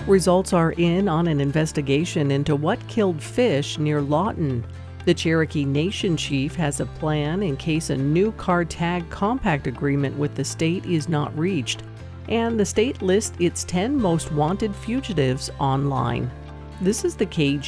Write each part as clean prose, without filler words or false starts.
Results are in on an investigation into what killed fish near Lawton. The Cherokee Nation chief has a plan in case a new car tag compact agreement with the state is not reached. And the state lists its 10 most wanted fugitives online. This is the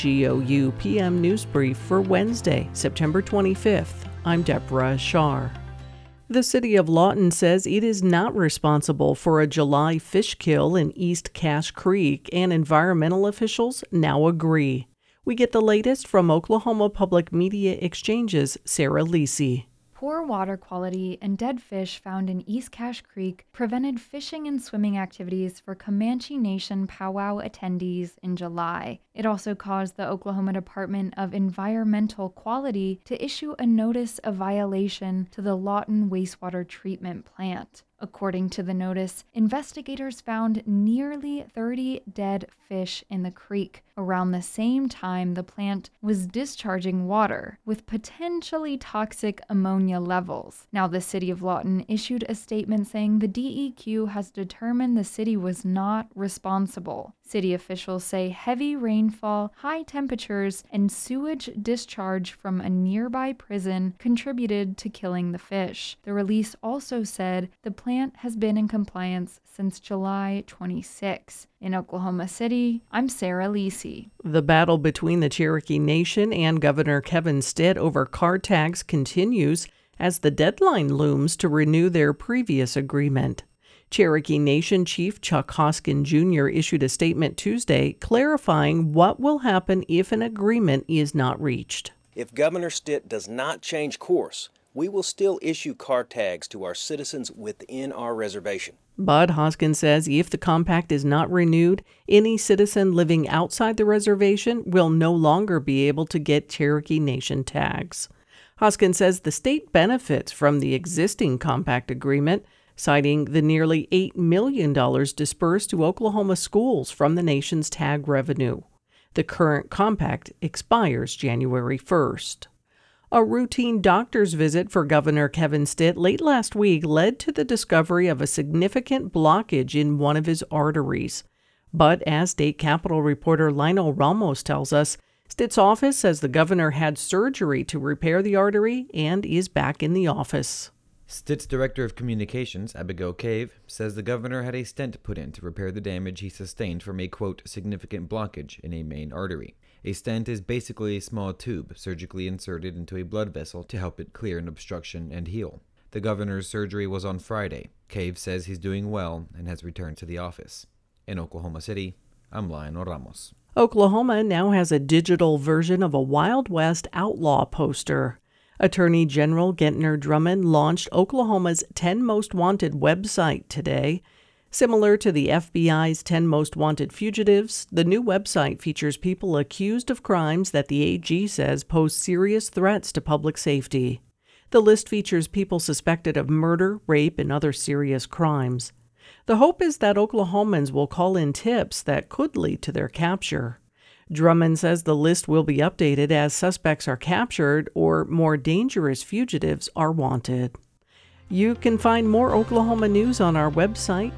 KGOU PM News Brief for Wednesday, September 25th. I'm Deborah Shar. The city of Lawton says it is not responsible for a July fish kill in East Cache Creek, and environmental officials now agree. We get the latest from Oklahoma Public Media Exchange's Sarah Lisi. Poor water quality and dead fish found in East Cache Creek prevented fishing and swimming activities for Comanche Nation powwow attendees in July. It also caused the Oklahoma Department of Environmental Quality to issue a notice of violation to the Lawton wastewater treatment plant. According to the notice, investigators found nearly 30 dead fish in the creek around the same time the plant was discharging water with potentially toxic ammonia levels. Now, the city of Lawton issued a statement saying the DEQ has determined the city was not responsible. City officials say heavy rainfall, high temperatures, and sewage discharge from a nearby prison contributed to killing the fish. The release also said the plant has been in compliance since July 26. In Oklahoma City, I'm Sarah Lisi. The battle between the Cherokee Nation and Governor Kevin Stitt over car tags continues as the deadline looms to renew their previous agreement. Cherokee Nation Chief Chuck Hoskin Jr. issued a statement Tuesday clarifying what will happen if an agreement is not reached. If Governor Stitt does not change course, we will still issue car tags to our citizens within our reservation. But Hoskin says if the compact is not renewed, any citizen living outside the reservation will no longer be able to get Cherokee Nation tags. Hoskin says the state benefits from the existing compact agreement, citing the nearly $8 million dispersed to Oklahoma schools from the nation's tag revenue. The current compact expires January 1st. A routine doctor's visit for Governor Kevin Stitt late last week led to the discovery of a significant blockage in one of his arteries. But as State Capitol reporter Lionel Ramos tells us, Stitt's office says the governor had surgery to repair the artery and is back in the office. Stitt's Director of Communications, Abigail Cave, says the governor had a stent put in to repair the damage he sustained from a, quote, significant blockage in a main artery. A stent is basically a small tube surgically inserted into a blood vessel to help it clear an obstruction and heal. The governor's surgery was on Friday. Cave says he's doing well and has returned to the office. In Oklahoma City, I'm Lionel Ramos. Oklahoma now has a digital version of a Wild West outlaw poster. Attorney General Gentner Drummond launched Oklahoma's 10 Most Wanted website today. Similar to the FBI's 10 Most Wanted Fugitives, the new website features people accused of crimes that the AG says pose serious threats to public safety. The list features people suspected of murder, rape, and other serious crimes. The hope is that Oklahomans will call in tips that could lead to their capture. Drummond says the list will be updated as suspects are captured or more dangerous fugitives are wanted. You can find more Oklahoma news on our website,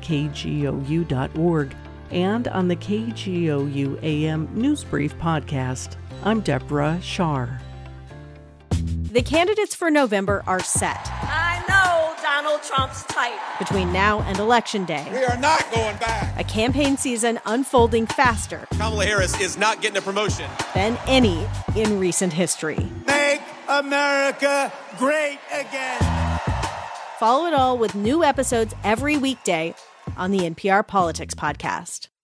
kgou.org, and on the KGOU AM News Brief podcast. I'm Deborah Shar. The candidates for November are set. I know Donald Trump's type. Between now and Election Day, we are not going back. A campaign season unfolding faster. Kamala Harris is not getting a promotion Than any in recent history. Make America great again. Follow it all with new episodes every weekday on the NPR Politics Podcast.